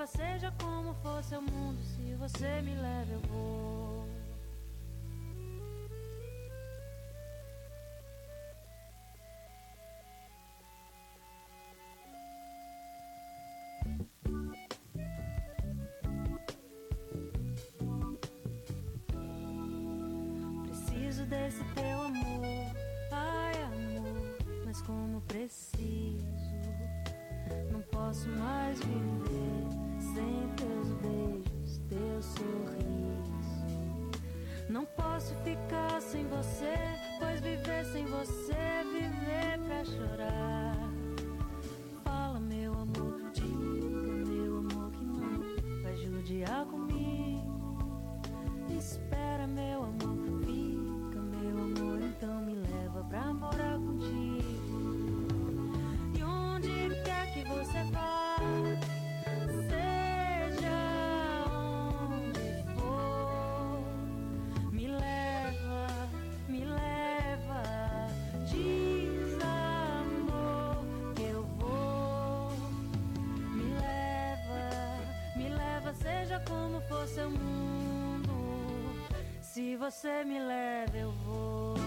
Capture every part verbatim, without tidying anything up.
seja como for seu mundo, se você me leva eu vou. Preciso desse teu amor, ai amor, mas como preciso. Não posso mais viver sem teus beijos, teu sorriso. Não posso ficar sem você, pois viver sem você é viver pra chorar. Fala meu amor, diga meu amor que não vai judiar comigo. Espera meu amor, fica meu amor, então me leva pra morar contigo. E onde quer que você vá, seja onde for, me leva, me leva, diz amor que eu vou. Me leva, me leva, seja como for seu mundo, se você me leva eu vou.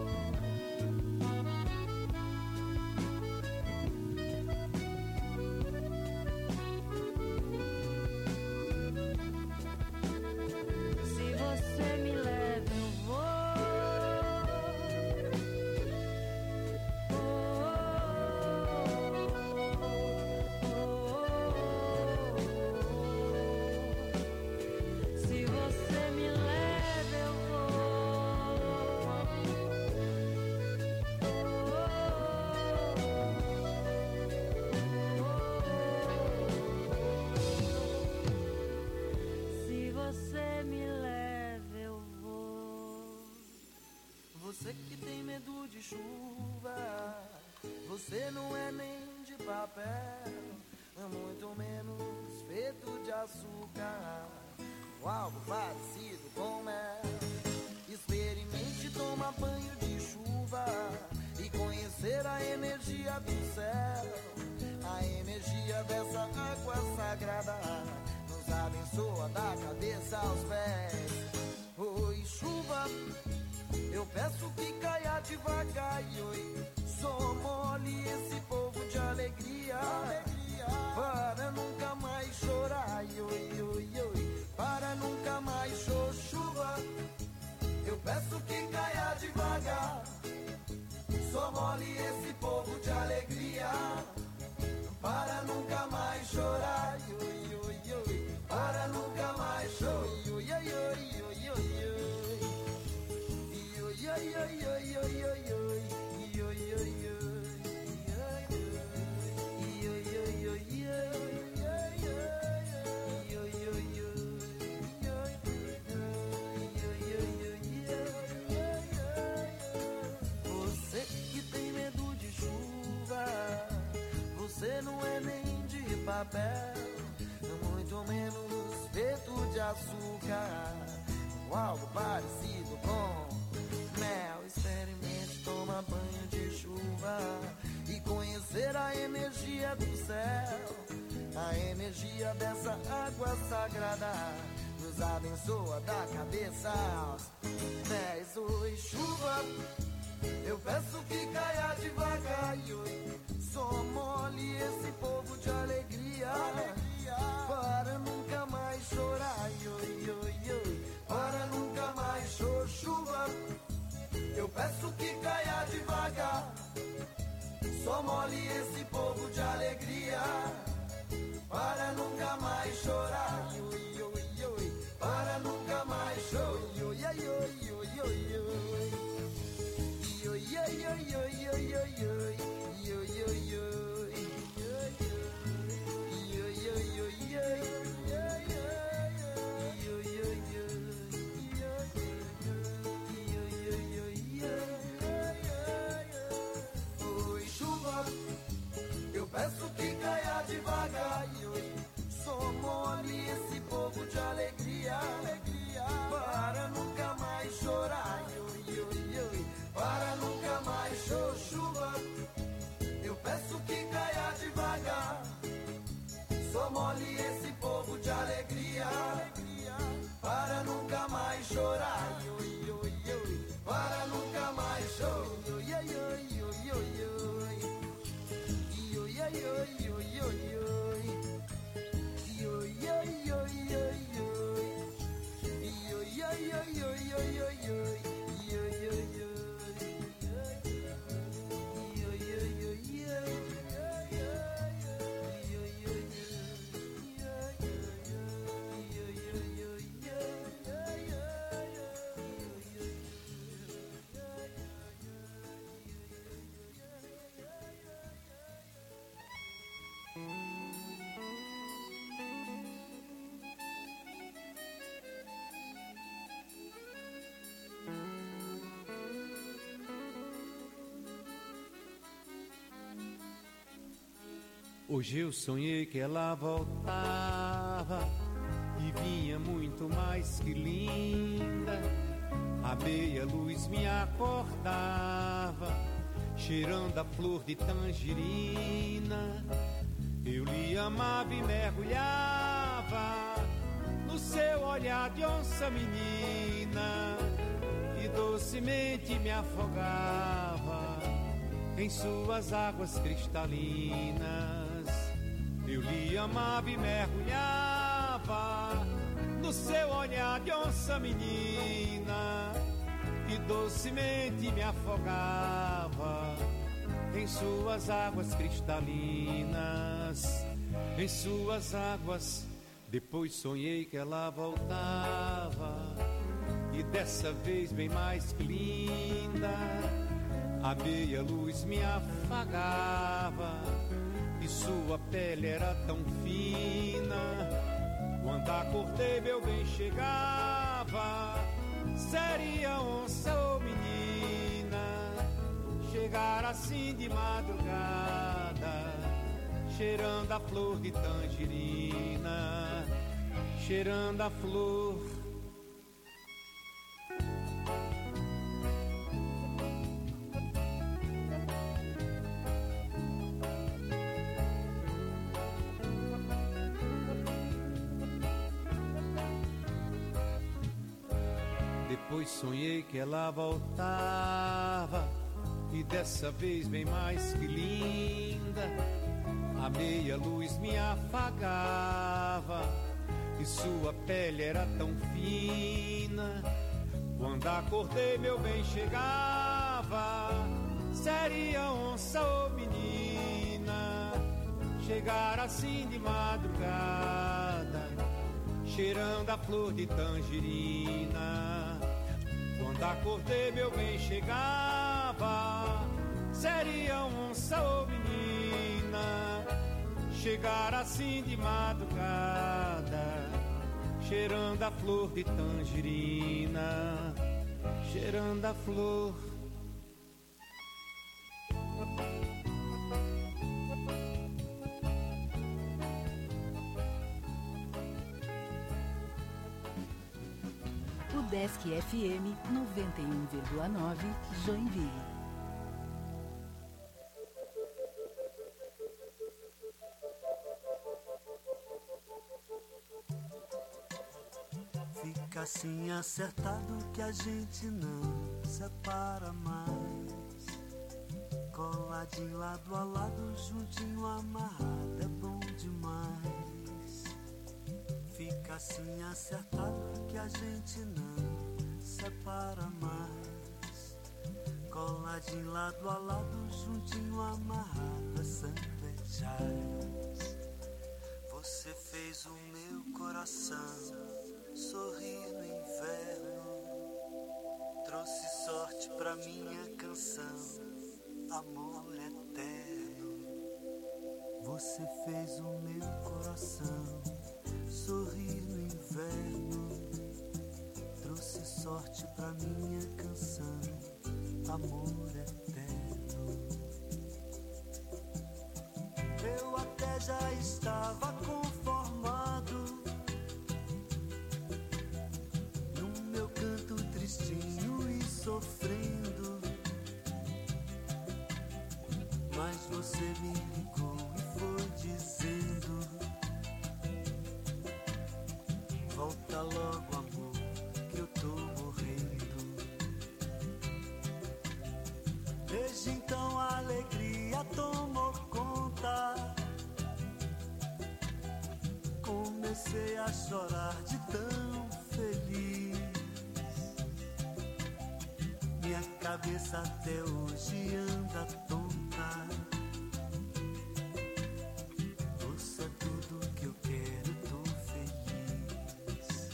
Você que tem medo de chuva, você não é nem de papel, muito menos feito de açúcar, ou algo parecido com mel. Experimente tomar banho de chuva e conhecer a energia do céu. A energia dessa água sagrada nos abençoa da cabeça aos pés. Oi, chuva, eu peço que caia devagar, oi. Só mole esse povo de alegria, alegria, para nunca mais chorar, oi, oi, oi. Para nunca mais chorar, chuva. Eu peço que caia devagar. Só mole esse povo de alegria, para nunca mais chorar, oi, oi, oi. Para nunca mais chorar, oi, oi, oi, oi, oi, oi. Yo yo yo yo yo yo yo yo yo yo yo yo. Você que tem medo de chuva, você não é nem de papel, muito menos feito de açúcar, ou algo parecido com mel. Experimente tomar banho de chuva e conhecer a energia do céu. A energia dessa água sagrada nos abençoa da cabeça aos pés. Oi, chuva, eu peço que caia devagar, oi. Só mole esse povo de alegria, alegria, para nunca mais chorar, oi, oi, oi. Para nunca mais chorar, chuva. Eu peço que caia devagar. Só mole esse povo de alegria, para nunca mais chorar, oi, oi, oi. Para nunca mais chorar, oi, oi, oi, oi, oi, oi. Oi, oi, oi, oi, oi, oi, oi, oi. Oi, oi, oi, oi, oi, oi. Eu peço que caia devagar, oi. Só mole esse povo de alegria, alegria, para nunca mais chorar, oi, oi, oi. Para nunca mais chorar, chuva. Eu peço que caia devagar. Só mole esse povo de alegria, para nunca mais chorar, para nunca mais chorar. Hoje eu sonhei que ela voltava e vinha muito mais que linda. A meia luz me acordava, cheirando a flor de tangerina. Eu lhe amava e mergulhava no seu olhar de onça menina, e docemente me afogava em suas águas cristalinas. Eu lhe amava e mergulhava no seu olhar de onça menina, e docemente me afogava em suas águas cristalinas, em suas águas. Depois sonhei que ela voltava, e dessa vez bem mais que linda. A meia luz me afagava e sua pele era tão fina. Quando acordei meu bem chegava, seria onça ou menina. Chegar assim de madrugada, cheirando a flor de tangerina, cheirando a flor. Depois sonhei que ela voltava, e dessa vez bem mais que linda. A meia luz me afagava e sua pele era tão fina. Quando acordei meu bem chegava, seria onça ou menina. Chegar assim de madrugada, cheirando a flor de tangerina. Quando acordei meu bem chegava, seria onça ou menina. Chegar assim de madrugada, cheirando a flor de tangerina, cheirando a flor. Udesc F M noventa e um vírgula nove, Joinville. Fica assim acertado que a gente não separa mais. Coladinho lado a lado, juntinho amarrado, é bom demais. Fica assim acertado que a gente não separa mais. Coladinho lado a lado, juntinho amarrado, é sangue jazz. Você fez o meu coração sorrir no inverno, trouxe sorte pra minha canção, amor eterno. Você fez o meu coração sorrir no inverno, trouxe sorte pra minha canção, amor eterno. Eu até já estava conformado no meu canto tristinho e sofrendo, mas você me ligou e foi dizendo: Volta logo, amor, que eu tô morrendo. Desde então a alegria tomou conta. Comecei a chorar de tão feliz. Minha cabeça até hoje anda tonta. Você é tudo que eu quero, tô feliz.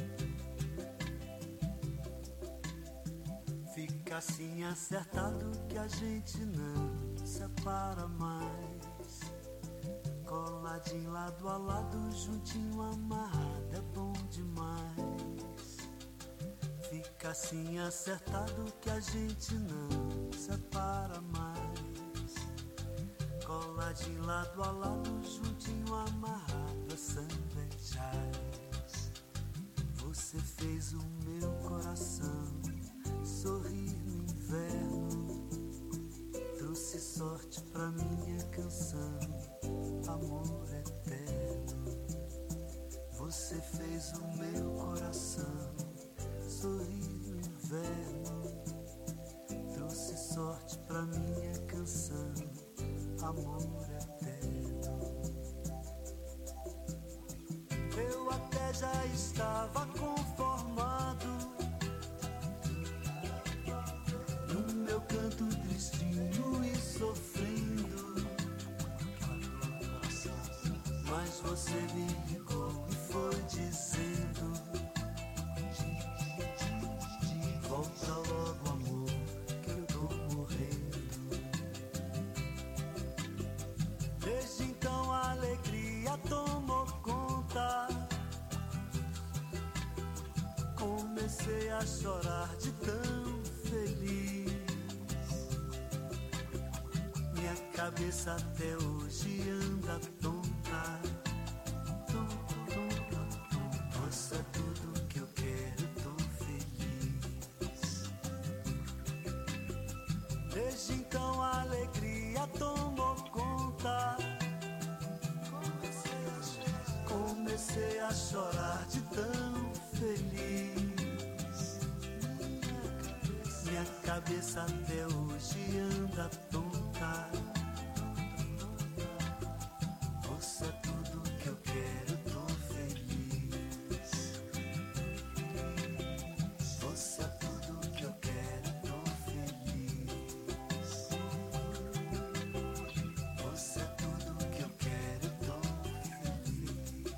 Fica assim acertado que a gente não separa mais. Coladinho lado a lado, juntinho amarrado, é bom demais. Fica assim acertado que a gente não separa mais. Coladinho lado a lado, juntinho amarrado, é samba e jazz. Você fez o meu coração sorrir no inverno. Trouxe sorte pra minha canção, amor eterno. Você fez o meu coração sorrir no inverno. Trouxe sorte pra minha canção, amor eterno. Eu até já estava conformado no meu canto tristinho e sofrendo. Mas você me ligou e foi dizendo: volta logo, amor, que eu tô morrendo. Desde então a alegria tomou conta. Comecei a chorar de tão feliz. Minha cabeça até hoje anda tonta. Você é tudo que eu quero, tô feliz. Desde então a alegria tomou conta. Comecei a chorar de tão feliz. Minha cabeça até hoje anda tonta. Você é tudo que eu quero, tô feliz. Você é tudo que eu quero, tô feliz. Você é tudo que eu quero, tô feliz.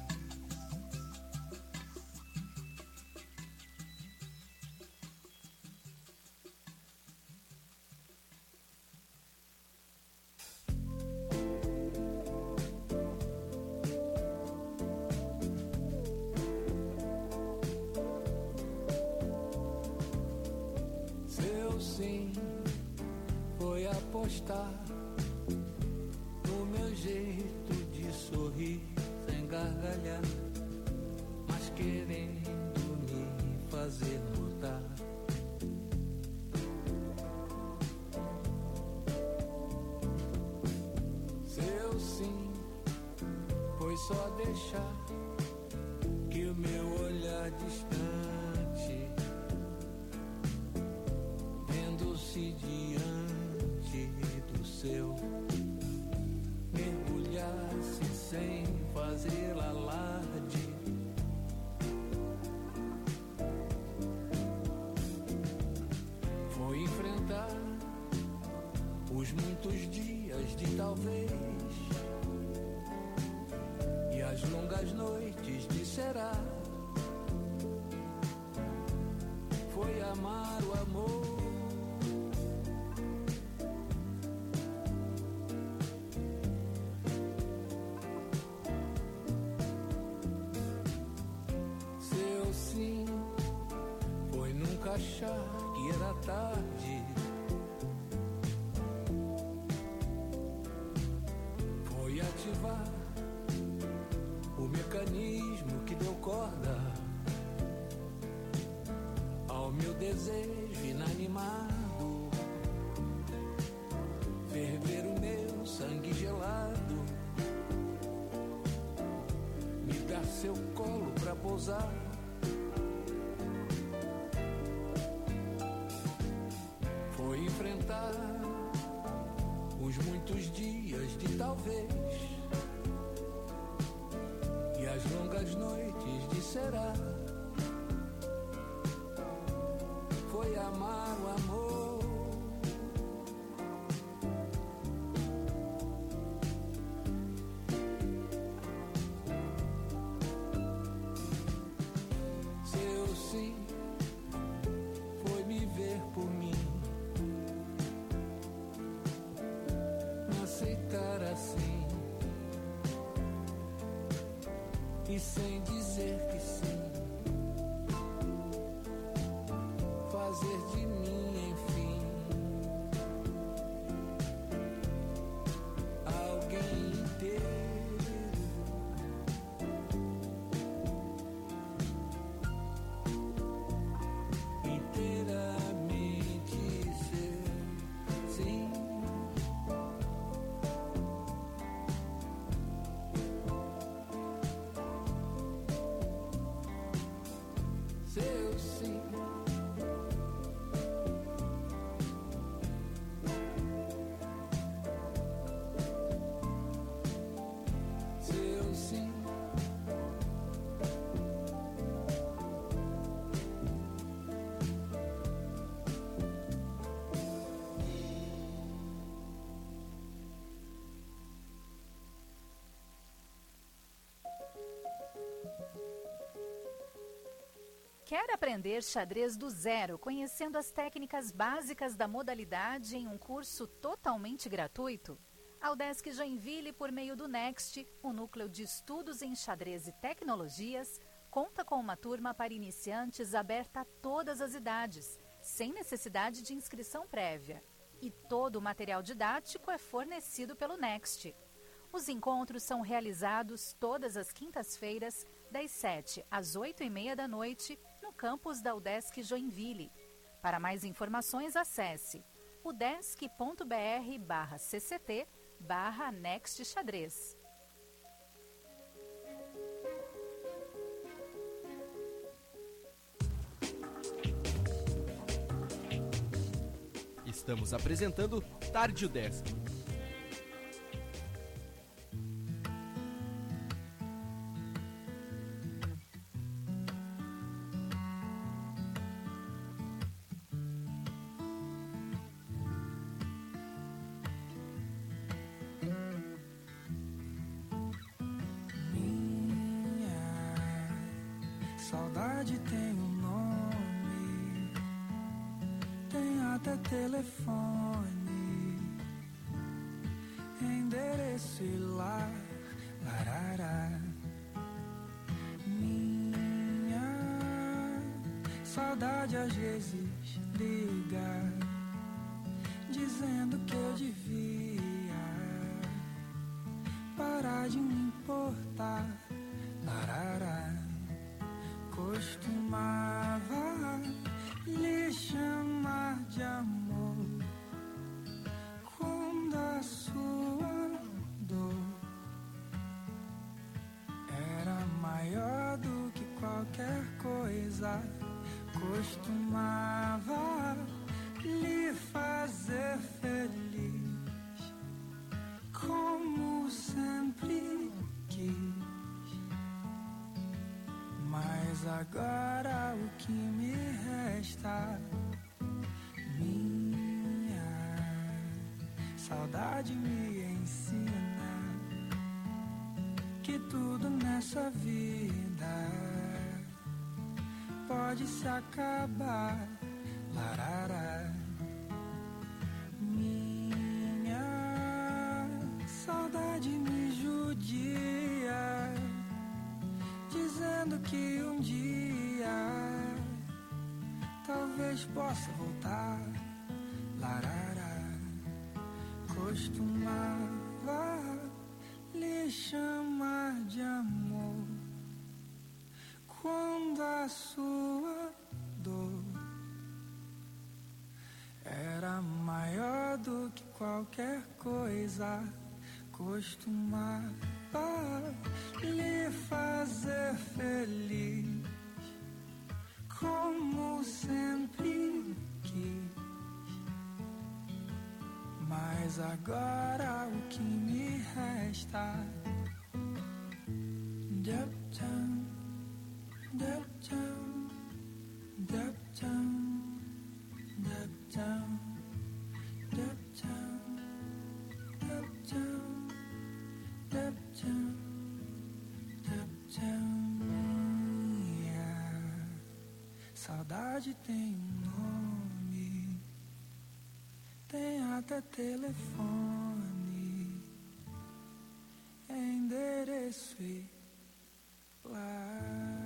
Seu sim foi apostar no meu jeito de sorrir sem gargalhar, mas querendo me fazer notar. Seu sim foi só deixar que o meu olhar distante, vendo-se diante do seu, mergulhasse sem fazer alarde. Foi enfrentar os muitos dias de talvez e as longas noites de será. Foi amar o amor. Seu sim foi nunca achar que era tarde. Foi ativar o mecanismo que deu corda ao meu desejo inanimado, ferver o meu sangue gelado, me dar seu colo pra a pousar. Foi enfrentar os muitos dias de talvez e as longas noites de será. Foi amar o amor. Seu sim foi me ver por mim, me aceitar assim e sem dizer que sim, fazer de mim, enfim, alguém inteiro, inteiramente seu, sim. Seu sim. Seu sim. Quer aprender xadrez do zero, conhecendo as técnicas básicas da modalidade em um curso totalmente gratuito? A Udesc Joinville, por meio do Next, o Núcleo de Estudos em Xadrez e Tecnologias, conta com uma turma para iniciantes aberta a todas as idades, sem necessidade de inscrição prévia. E todo o material didático é fornecido pelo Next. Os encontros são realizados todas as quintas-feiras, das sete às oito e meia da noite, no campus da Udesc Joinville. Para mais informações, acesse udesc.br barra cct barra Next Xadrez. Estamos apresentando Tarde Udesc. Saudade tem um nome, tem até telefone, endereço e lar, larará. Minha saudade às vezes liga, dizendo que eu devia parar de me importar, larará. Costumava lhe chamar de amor quando a sua dor era maior do que qualquer coisa. Costumava lhe fazer feliz como sempre quis. Mas agora o que me resta, minha saudade me ensina que tudo nessa vida pode se acabar, larará. Minha saudade me judia, dizendo que um dia talvez possa voltar, larará. Costumava lhe chamar de amor quando a sua dor era maior do que qualquer coisa. Costumava lhe fazer feliz Mas agora o que me resta? Duptown, Duptown, Duptown, Duptown, Duptown, Duptown, Duptown, Duptown, yeah. Saudade tem um nome, tem até telefone, endereço e lá.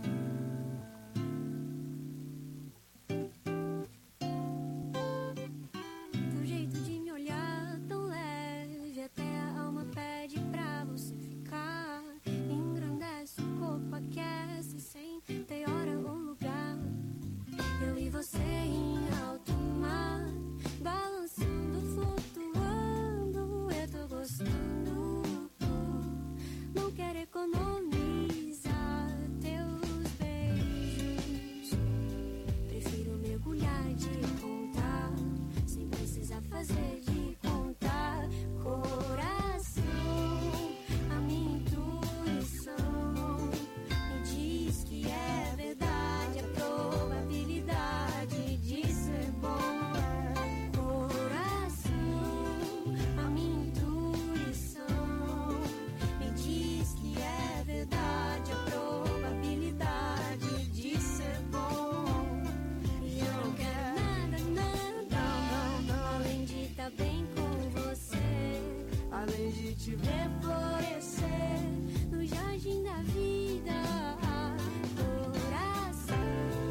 Teu jeito de me olhar tão leve, até a alma pede pra você ficar. Engrandece o corpo, aquece sem ter hora ou lugar. Eu e você em alto mar, balançando, flutuando. Eu tô gostando, não quero economizar teus beijos. Prefiro mergulhar de contar, sem precisar fazer de contar. Coração, a minha intuição me diz que é verdade, a probabilidade de ser bom. Coração, a minha intuição me diz que é verdade, a probabilidade de ser bom. E eu não quero nada, nada, além de estar bem com você, além de te ver florescer no jardim da vida. Coração,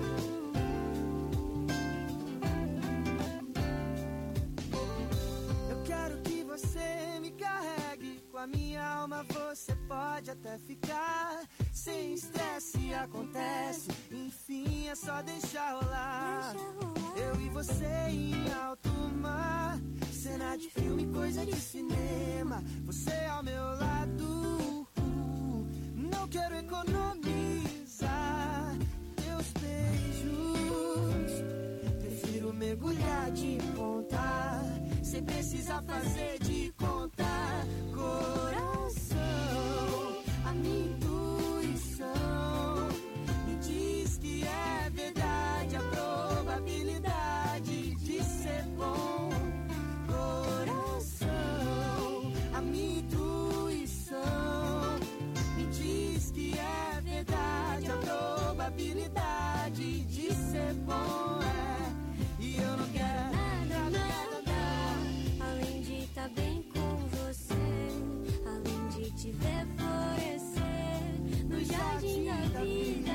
Eu quero que você me carregue, com a minha alma você pode até ficar. Sem estresse acontece, enfim é só deixar rolar. deixa rolar. Eu e você em alto mar, cena de filme, coisa de cinema. Você ao meu lado, não quero economizar teus beijos. Prefiro mergulhar de contar, sem precisar fazer de contar. Coração, a minha intuição me diz que é verdade, a probabilidade de ser bom. Coração, a minha intuição me diz que é verdade, a probabilidade de ser bom. É, e eu não quero Nada, nada, além de estar bem com você, além de te ver florescer no jardim da vida.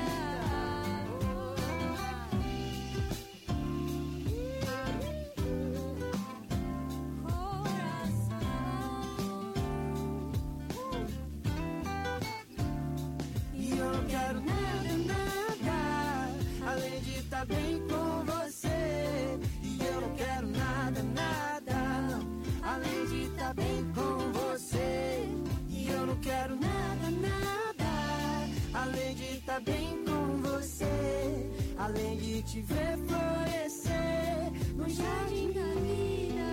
E eu não quero nada, nada, além de estar bem com você. E eu não quero nada, nada, não, além de estar bem com você. E eu não quero nada, nada, além de estar bem com você, além de te ver florescer no jardim da vida.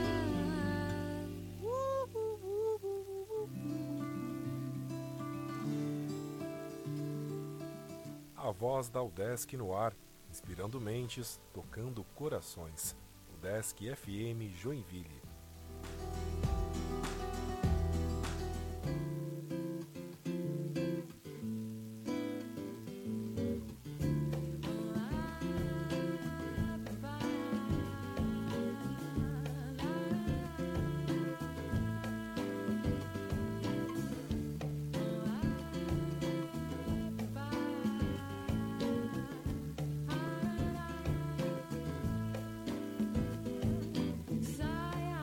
Uh, uh, uh, uh, uh, uh. A voz da UDESC no ar, inspirando mentes, tocando corações. UDESC F M Joinville. Saia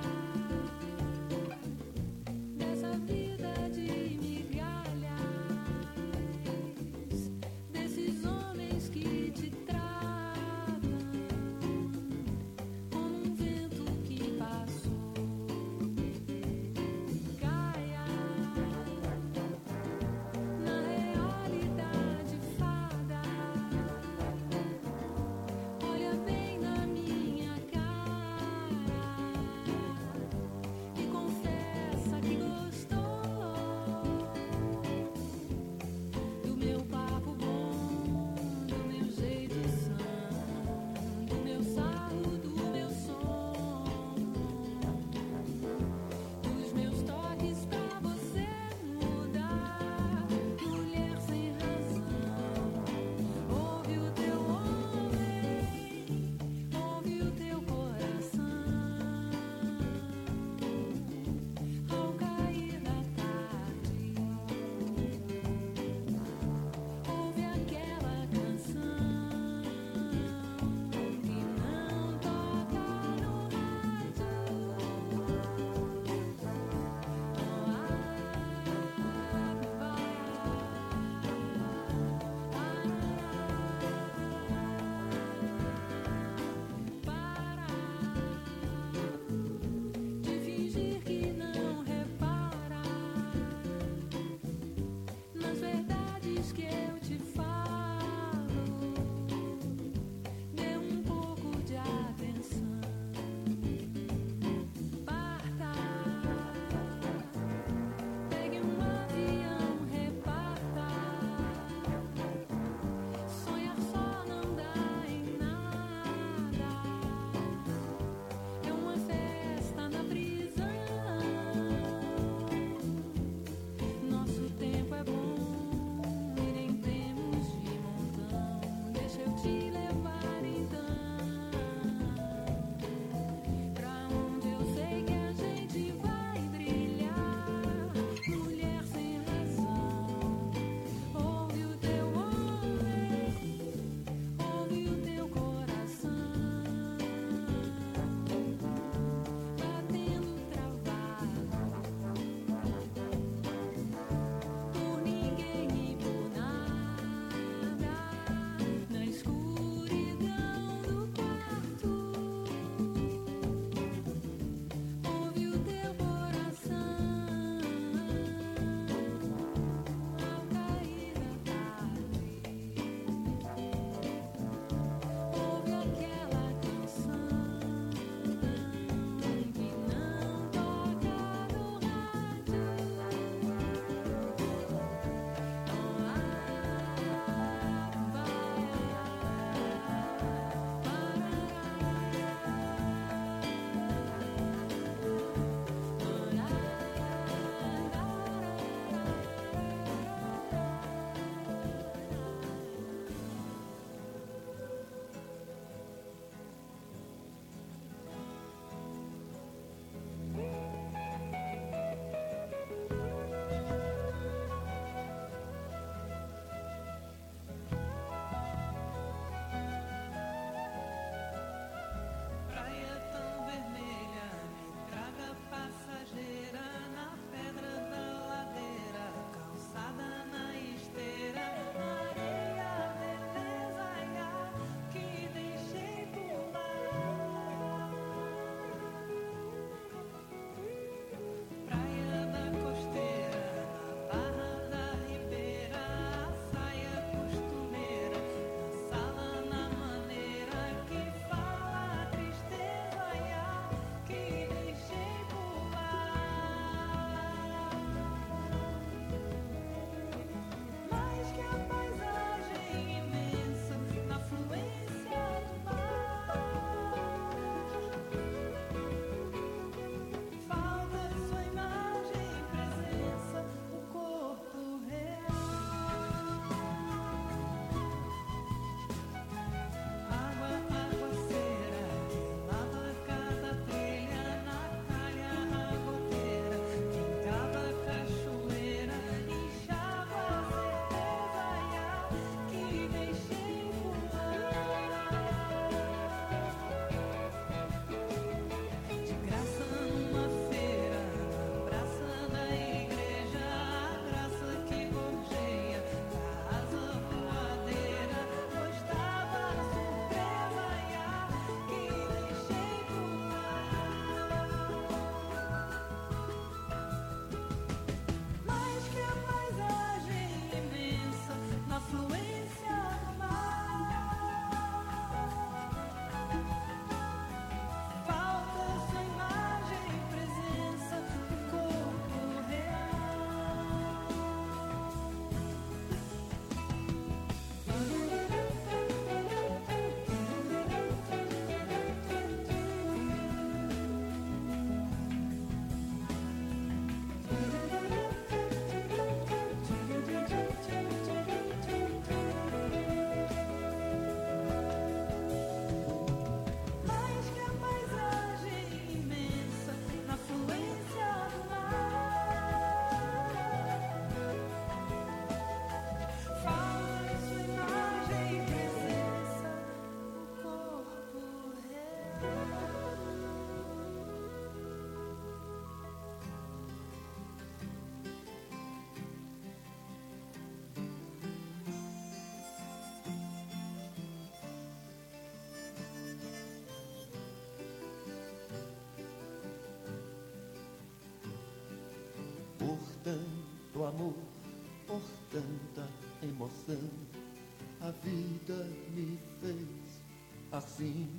tanto amor, por tanta emoção, a vida me fez assim.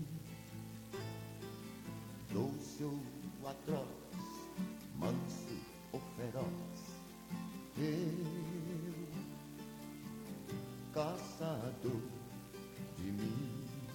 Doce ou atroz, manso ou feroz, eu, caçador de mim.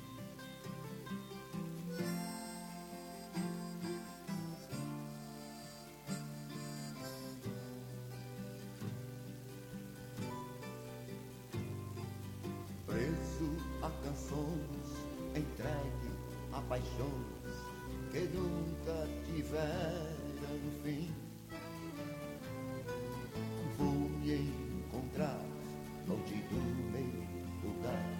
Preso a canções, entregue a paixões que nunca tiveram fim. Vou me encontrar longe do meu lugar,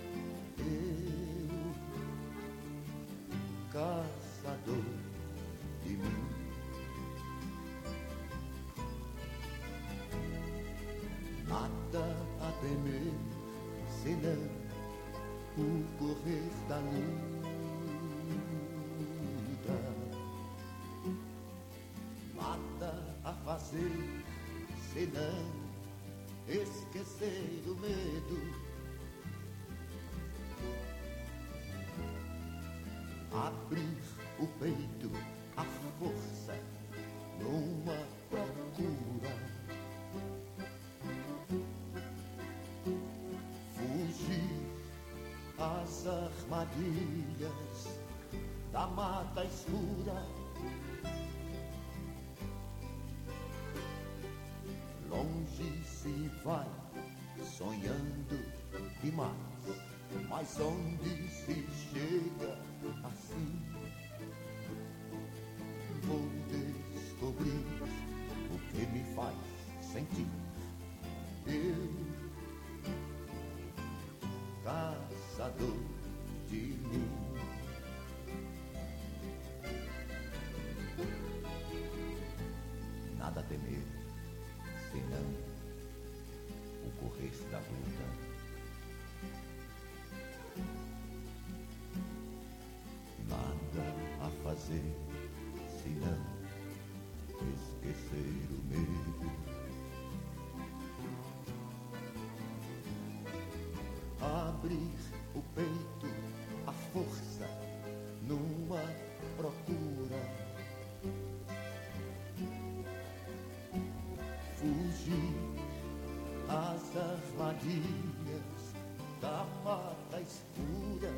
eu, caçador de mim. Nada a temer, senão o correr da luta. Nada a fazer, senão esquecer o medo. Abrir o peito, a força, numa procura. Fugir às armadilhas da mata escura. Longe se vai, sonhando demais, mas onde se chega assim? Vou descobrir o que me faz sentir. Eu, caçador de mim. Nada a temer, senão o correr da luta. Nada a fazer, senão esquecer o medo. Abrir o peito, a força, numa procura. Fugir às armadilhas da mata escura.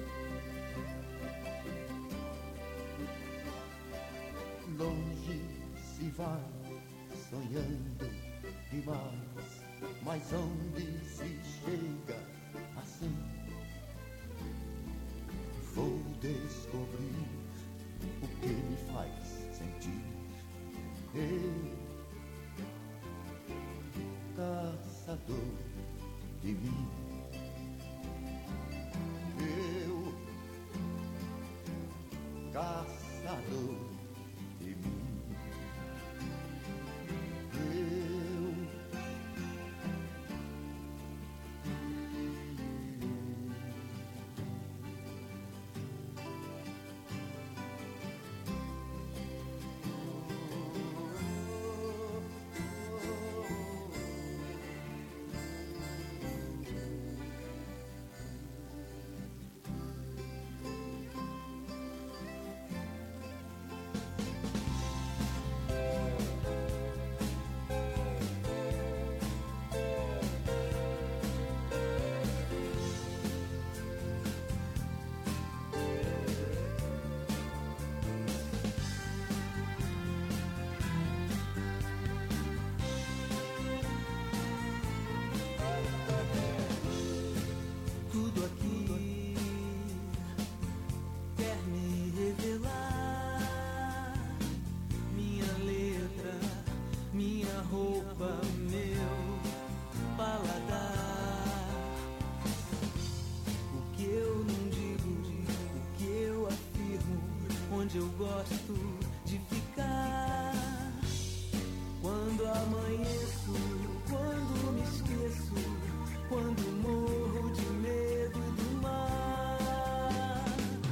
Longe se vai, sonhando demais, mas onde se chega assim? Vou descobrir o que me faz sentir. Eu, caçador de mim. Eu, caçador de mim. Eu, Tudo aqui quer me revelar. Minha letra, minha roupa, meu paladar. O que eu não digo, o que eu afirmo, onde eu gosto de ficar. Quando amanheço, quando me esqueço, quando morro de medo do mar.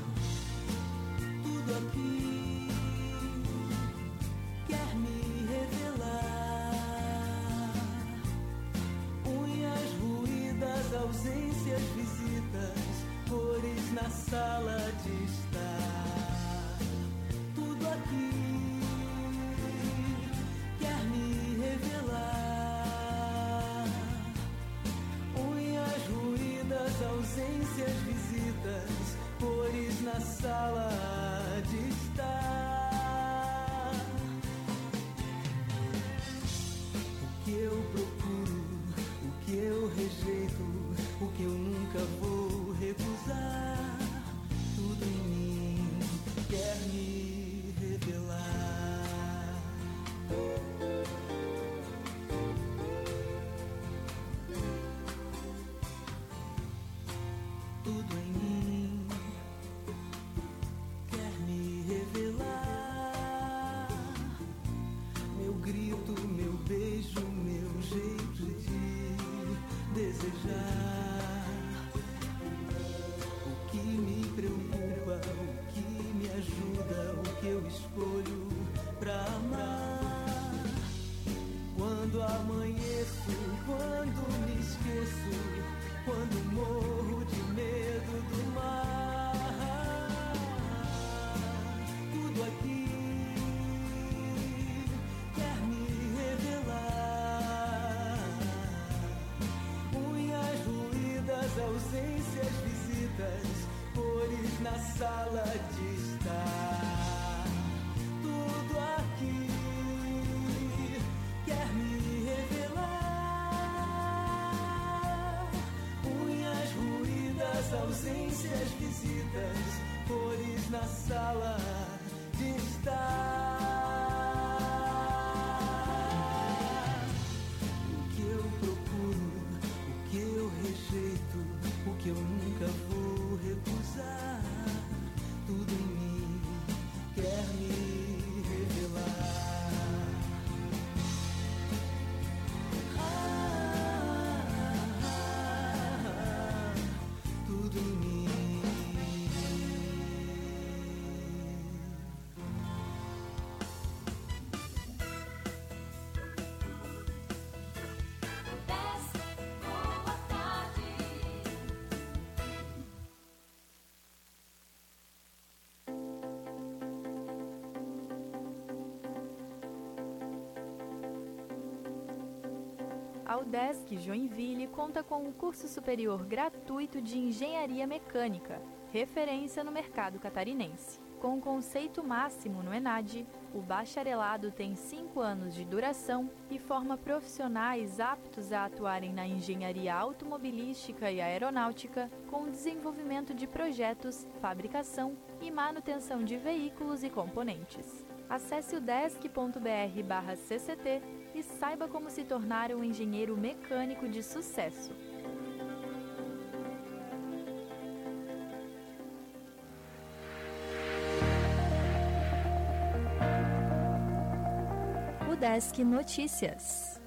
Tudo aqui quer me revelar. na sala de estar. Tudo aqui quer me revelar. Unhas ruídas, ausências, visitas, cores na sala de estar. O que eu procuro, o que eu rejeito, o que eu nunca vou recusar, tudo em mim quer me revelar. Tudo em mim quer me revelar. Meu grito, meu beijo, meu jeito de desejar. O que me preocupa, o que me ajuda, o que eu escolho pra amar. Quando amanheço, quando me esqueço, quando morro de medo do mar. Tudo aqui quer me revelar. Unhas ruídas, ausências, visitas, cores na sala de estar. Tudo aqui quer me revelar. Unhas ruídas, ausências, visitas, cores na sala de estar. O que eu procuro, o que eu rejeito, o que eu nunca vou recusar, tudo em mim quer me revelar. Ah, ah, ah, tudo em mim. A UDESC Joinville conta com um curso superior gratuito de Engenharia Mecânica, referência no mercado catarinense. Com o conceito máximo no ENAD, o bacharelado tem cinco anos de duração e forma profissionais aptos a atuarem na engenharia automobilística e aeronáutica, com desenvolvimento de projetos, fabricação e manutenção de veículos e componentes. Acesse udesc ponto br barra C C T e saiba como se tornar um engenheiro mecânico de sucesso. UDESC Notícias.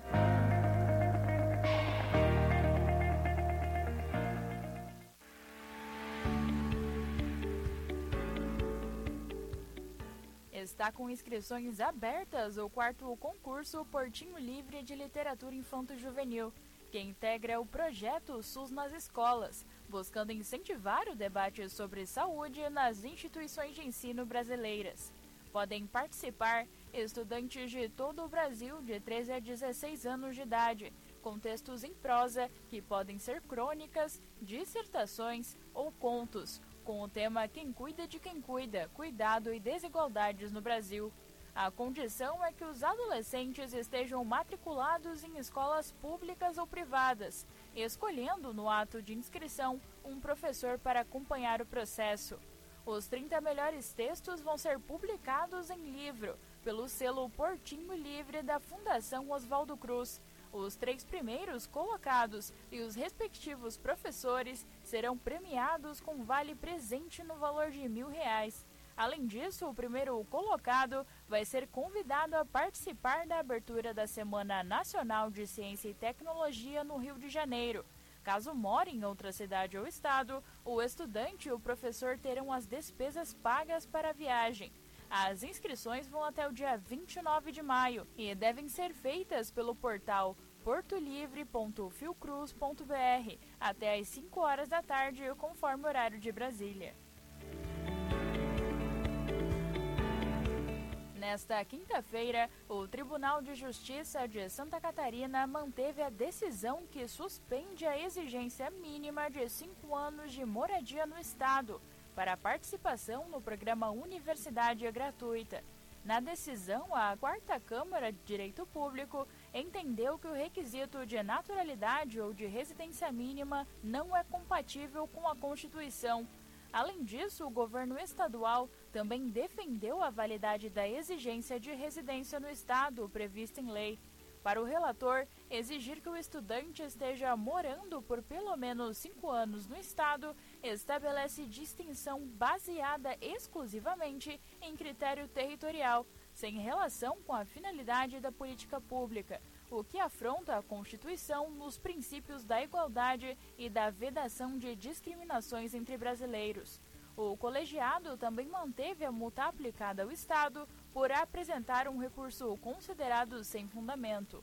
Está com inscrições abertas o quarto concurso Portinho Livre de Literatura Infanto-Juvenil, que integra o projeto SUS nas escolas, buscando incentivar o debate sobre saúde nas instituições de ensino brasileiras. Podem participar estudantes de todo o Brasil de treze a dezesseis anos de idade, com textos em prosa que podem ser crônicas, dissertações ou contos, com o tema Quem Cuida de Quem Cuida, Cuidado e Desigualdades no Brasil. A condição é que os adolescentes estejam matriculados em escolas públicas ou privadas, escolhendo no ato de inscrição um professor para acompanhar o processo. Os trinta melhores textos vão ser publicados em livro, pelo selo Portinho Livre da Fundação Oswaldo Cruz. Os três primeiros colocados e os respectivos professores serão premiados com vale presente no valor de mil reais. Além disso, o primeiro colocado vai ser convidado a participar da abertura da Semana Nacional de Ciência e Tecnologia no Rio de Janeiro. Caso more em outra cidade ou estado, o estudante e o professor terão as despesas pagas para a viagem. As inscrições vão até o dia vinte e nove de maio e devem ser feitas pelo portal portolivre ponto fiocruz ponto br até às cinco horas da tarde, conforme o horário de Brasília. Nesta quinta-feira, o Tribunal de Justiça de Santa Catarina manteve a decisão que suspende a exigência mínima de cinco anos de moradia no Estado para a participação no programa Universidade Gratuita. Na decisão, a Quarta Câmara de Direito Público entendeu que o requisito de naturalidade ou de residência mínima não é compatível com a Constituição. Além disso, o governo estadual também defendeu a validade da exigência de residência no Estado prevista em lei. Para o relator, exigir que o estudante esteja morando por pelo menos cinco anos no Estado estabelece distinção baseada exclusivamente em critério territorial, sem relação com a finalidade da política pública, o que afronta a Constituição nos princípios da igualdade e da vedação de discriminações entre brasileiros. O colegiado também manteve a multa aplicada ao Estado por apresentar um recurso considerado sem fundamento.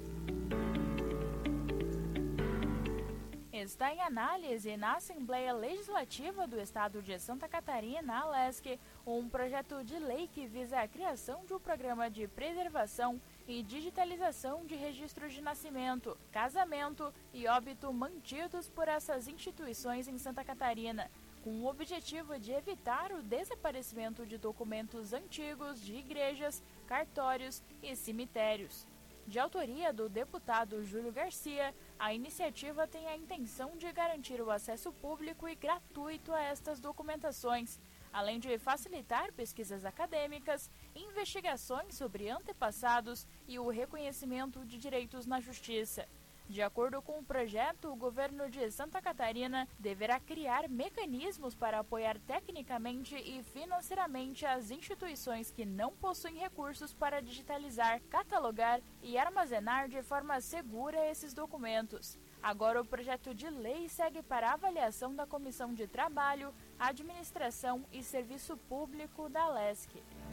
Está em análise na Assembleia Legislativa do Estado de Santa Catarina, a LESC, um projeto de lei que visa a criação de um programa de preservação e digitalização de registros de nascimento, casamento e óbito mantidos por essas instituições em Santa Catarina, com o objetivo de evitar o desaparecimento de documentos antigos de igrejas, cartórios e cemitérios. De autoria do deputado Júlio Garcia, a iniciativa tem a intenção de garantir o acesso público e gratuito a estas documentações, além de facilitar pesquisas acadêmicas, investigações sobre antepassados e o reconhecimento de direitos na justiça. De acordo com o projeto, o governo de Santa Catarina deverá criar mecanismos para apoiar tecnicamente e financeiramente as instituições que não possuem recursos para digitalizar, catalogar e armazenar de forma segura esses documentos. Agora, o projeto de lei segue para avaliação da Comissão de Trabalho, Administração e Serviço Público da LESC.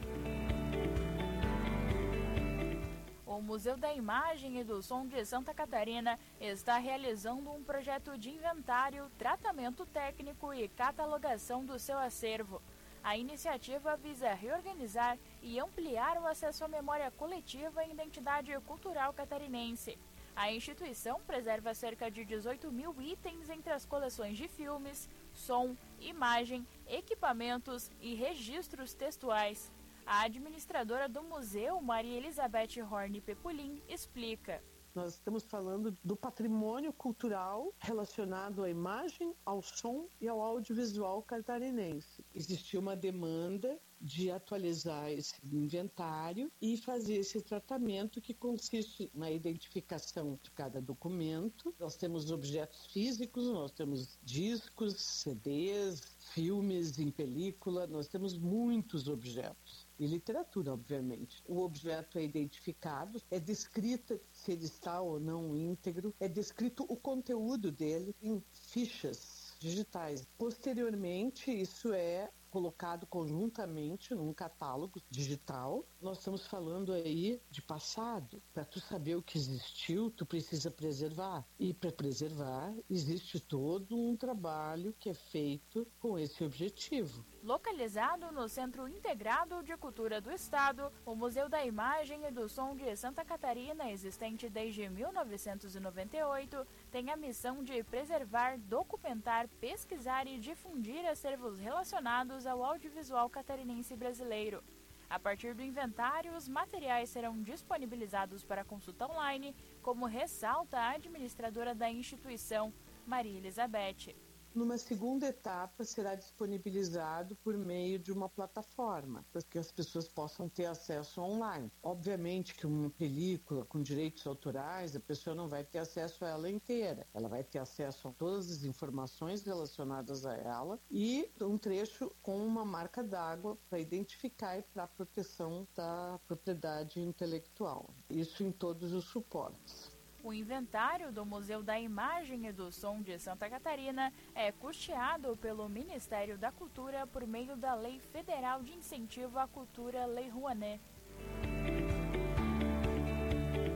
O Museu da Imagem e do Som de Santa Catarina está realizando um projeto de inventário, tratamento técnico e catalogação do seu acervo. A iniciativa visa reorganizar e ampliar o acesso à memória coletiva e identidade cultural catarinense. A instituição preserva cerca de dezoito mil itens entre as coleções de filmes, som, imagem, equipamentos e registros textuais. A administradora do museu, Maria Elizabeth Horne Pepulin, explica. Nós estamos falando do patrimônio cultural relacionado à imagem, ao som e ao audiovisual catarinense. Existiu uma demanda de atualizar esse inventário e fazer esse tratamento que consiste na identificação de cada documento. Nós temos objetos físicos, nós temos discos, C Ds, filmes em película, nós temos muitos objetos. E literatura, obviamente. O objeto é identificado, é descrita se ele está ou não íntegro, é descrito o conteúdo dele em fichas digitais. Posteriormente, isso é colocado conjuntamente num catálogo digital. Nós estamos falando aí de passado. Para tu saber o que existiu, tu precisa preservar. E para preservar, existe todo um trabalho que é feito com esse objetivo. Localizado no Centro Integrado de Cultura do Estado, o Museu da Imagem e do Som de Santa Catarina, existente desde mil novecentos e noventa e oito, tem a missão de preservar, documentar, pesquisar e difundir acervos relacionados ao audiovisual catarinense brasileiro. A partir do inventário, os materiais serão disponibilizados para consulta online, como ressalta a administradora da instituição, Maria Elizabeth. Numa segunda etapa, será disponibilizado por meio de uma plataforma, para que as pessoas possam ter acesso online. Obviamente que uma película com direitos autorais, a pessoa não vai ter acesso a ela inteira. Ela vai ter acesso a todas as informações relacionadas a ela e um trecho com uma marca d'água para identificar e para a proteção da propriedade intelectual. Isso em todos os suportes. O inventário do Museu da Imagem e do Som de Santa Catarina é custeado pelo Ministério da Cultura por meio da Lei Federal de Incentivo à Cultura, Lei Rouanet.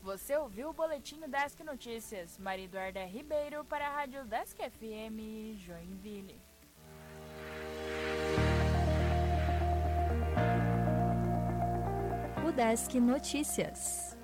Você ouviu o Boletim Desk Notícias. Maria Eduarda Ribeiro para a Rádio Desk F M Joinville. O Desk Notícias.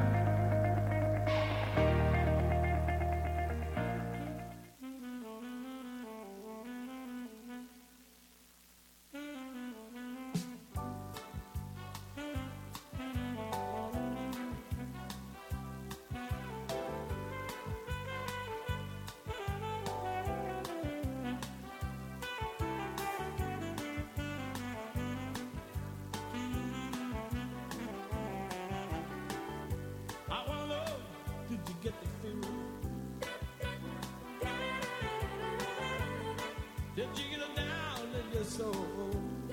Did you get it down in your soul?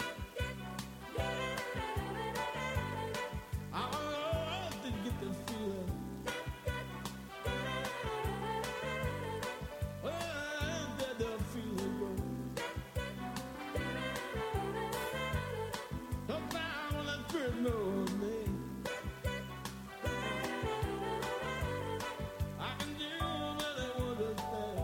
I don't know, did you get the feeling? Well, did the feeling go? Up down on that spirit knows me. I can do any wonder thing.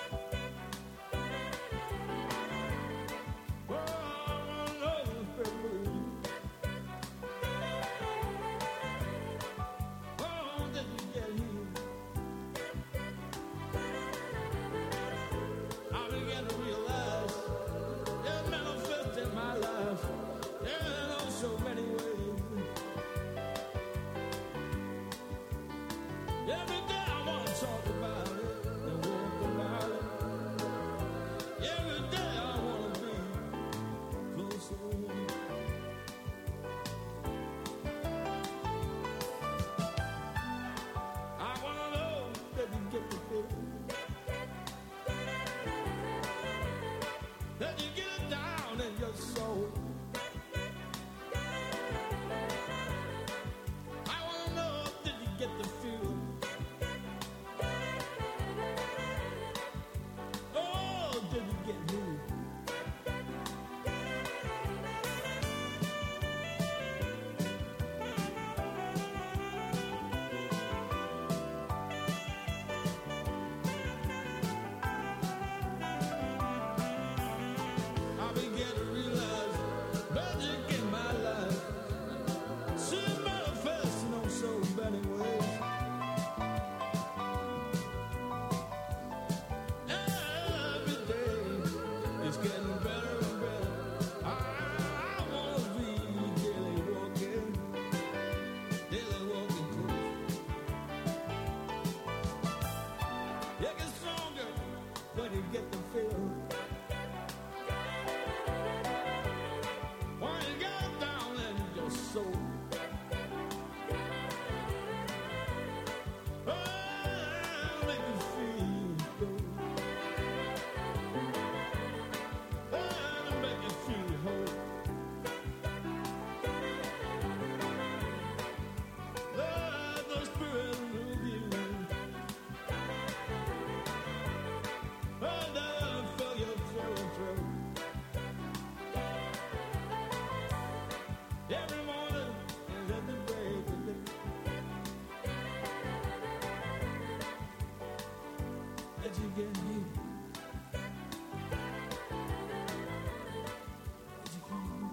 Did you get it down in your soul? I wanna know, did you get the feel? Oh, did you get me? I began to realize magic in my life seems manifesting on so many ways. Every day it's getting better and better. I, I wanna be daily walking, daily walking close. You get stronger when you get the feel. When you get down in your soul, oh, make you feel good, oh, make you feel whole. Let the spirit move you, oh, down fill your throat, throat. Every morning and at the break of day, that you get me. That you get me.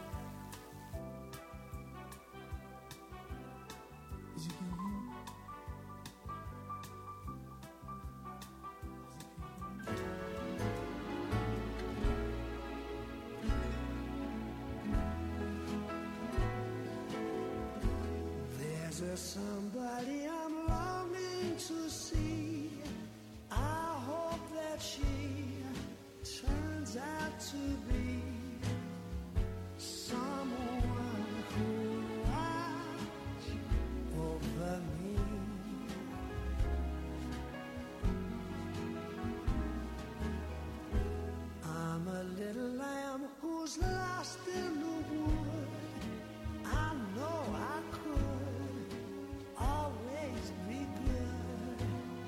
That you get me. There's a somebody I'm longing to see. I hope that she turns out to be someone who watch over me. I'm a little lamb who's lost in the wood. I know I could always be good.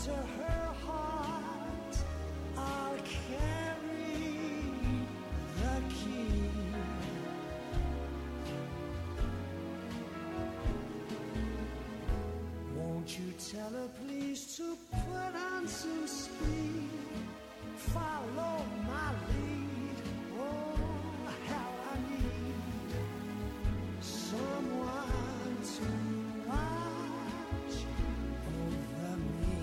to her heart I'll carry the key. Won't you tell her please to put on some speed, follow my lead. Oh, how I need someone to watch over me.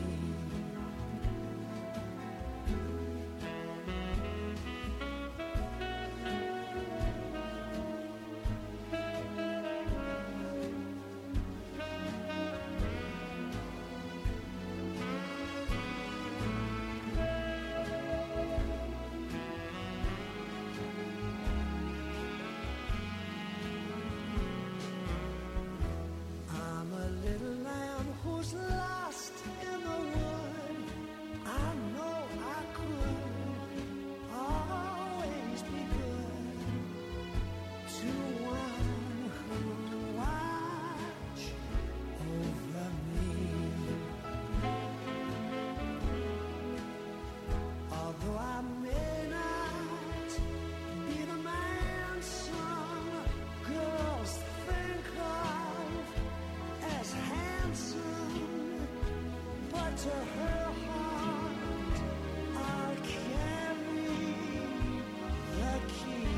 I'm a little lamb who's lost in the wood. I know I could always be good to one who watch over me. Although I may not be the man some girls think of as handsome, but to her heart I'll carry the key.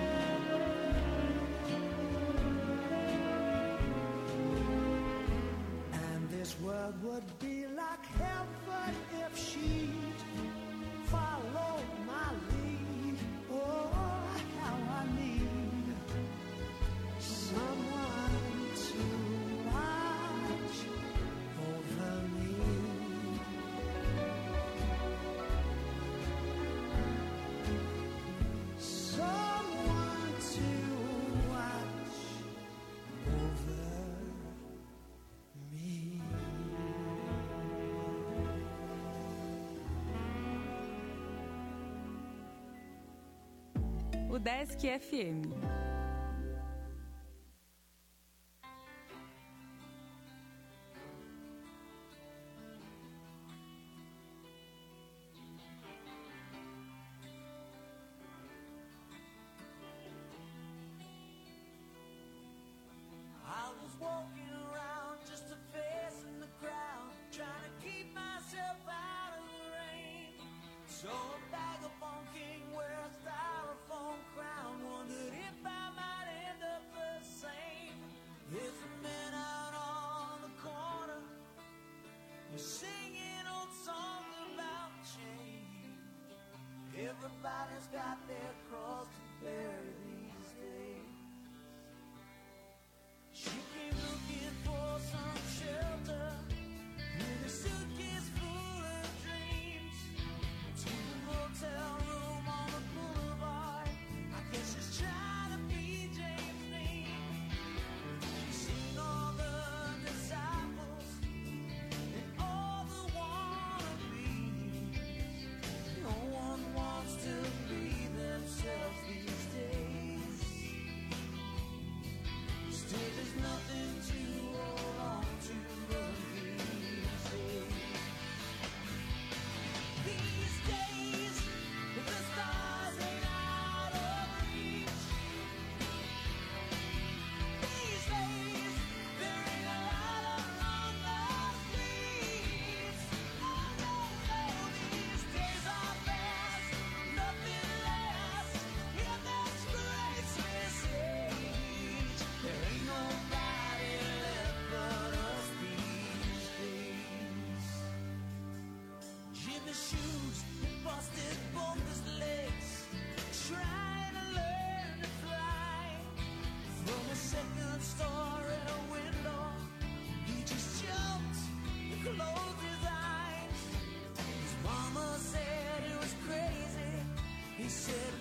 And this world would be like heaven if she'd follow my lead. Oh, how I need someone to watch over me. Someone to watch over me. O Desk F M. I was walking around just a face in the crowd, trying to keep myself out of the rain. Saw a vagabond king wear a styrofoam crown, wondered if I might end up the same. There's a man out on the corner who's singing old songs about change. Everybody's got their cross to bear these days. She came looking for some shelter with a suitcase full of dreams. To the motel room on the boulevard, I guess she's trying to be James Dean. She's seen all the disciples and all the wannabes. No one wants to be themselves these days. Still there's nothing to hold on to but easy. These days, the stars ain't out of reach. These days, there ain't a light along the streets. Oh no, no, these days are fast, nothing lasts in this graceless age. There ain't nobody left but us these days. Jimmy shoes and busted both his legs, trying to learn to fly. From a second story window, he just jumped and closed his eyes. His mama said it was crazy. He said,